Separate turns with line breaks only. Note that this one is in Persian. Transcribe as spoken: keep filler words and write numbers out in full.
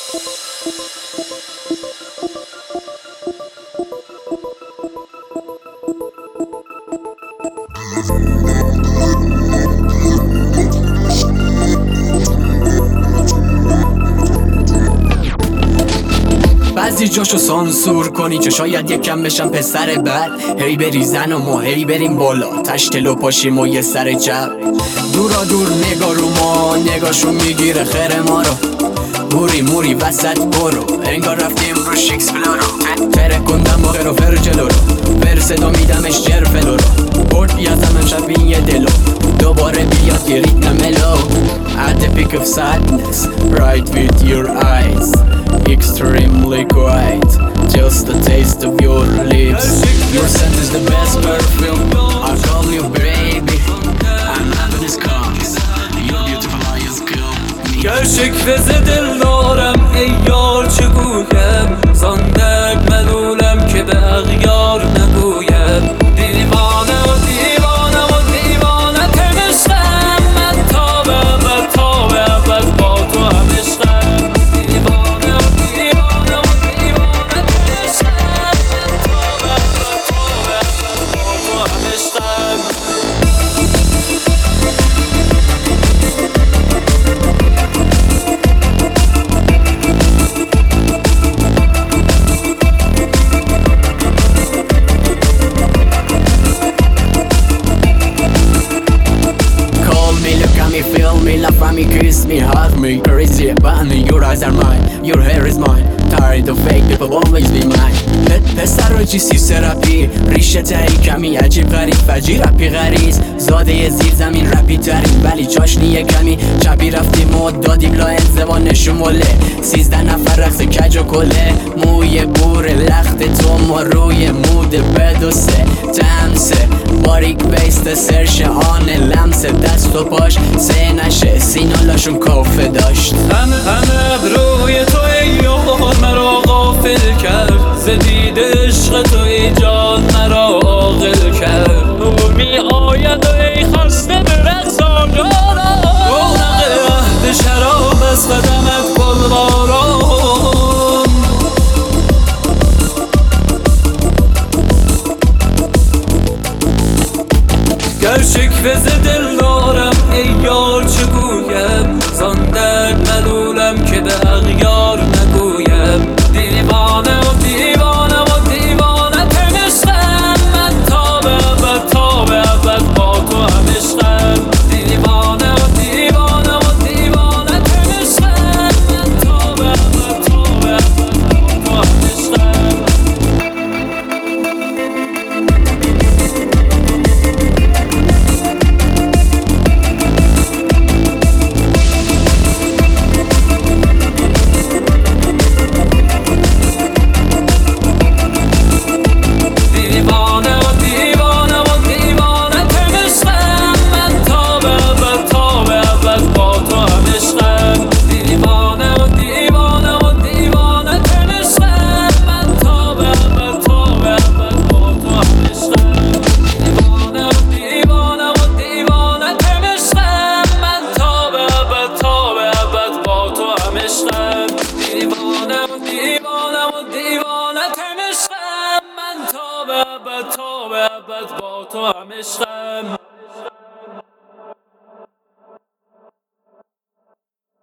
بعضی جاشو سانسور کنی که شاید یکم بشم پسر بد. هی بریزن و ما هی بریم بالا، تشتلو پاشیم و یه سر جب. دورا دور نگاه رو ما، نگاهشون میگیره خیر ما رو. موری موری وسط برو، انگار رفتیم رو شکسپلو رو. فره کندم با رو فر جلو رو، فر صدا میدمش جرفلو رو. برد بیازم امشب این یه دلو، دوباره بیاد یه ریتم ملو. At the peak of sadness, right with your eyes, extremely quiet, just the taste of your lips. Your scent is the best perfume, I call you baby, I'm loving this cause you're beautiful eyes kill me.
gerçek veze dil دارم ای یار چگویم، زاندک ملولم که به اغیار نگویم. دیوانه و دیوانه و دیوانه تن عشقم، من تا به ابد تا به ابد با تو هم عشقم. دیوانه و دیوانه و دیوانه تن عشقم، من تا به ابد تا به ابد با تو هم عشقم.
Feel me, love me, kiss me, hug me, crazy about me. Your eyes are mine, your hair is mine. Tired of fake people, always be mine. پسر رو جیسی سراپی، ریشه تایی کمی عجیب غریب فجی رپی غریز. زاده زیر زمین رپی ترین ولی چاشنی کمی. چپی رفتیم و دادیم لا انزوان نشموله. سیزده نفر رقص کج و کله، موی بور لخت تو ما روی مود بدوسه. تمسه باریک بیست سرش آن لمس دست و پاش سه نشه سینالاشون کافه داشت.
همه همه روی تو ای یار مرا غافل کرد، زدید عشق تو ای جان مرا عاقل کرد. نور می آید و ای خسته به رقص آنجارا، رونق عهد شراب از قدمت گلباران. gerçek veze dil دارم ای یار چگویم، زاندک ملولم که به اغیار نگویم. دیوانه و دیوانه و دیوانه تن عشقم، من تا به ابد تا به ابد با تو هم عشقم. دیوانه و دیوانه و دیوانه تن عشقم، من تا به ابد تا به ابد با تو هم عشقم. دیوانه و دیوانه و دیوانه تن عشقم، من تا به ابد تا به ابد با تو هم عشقم.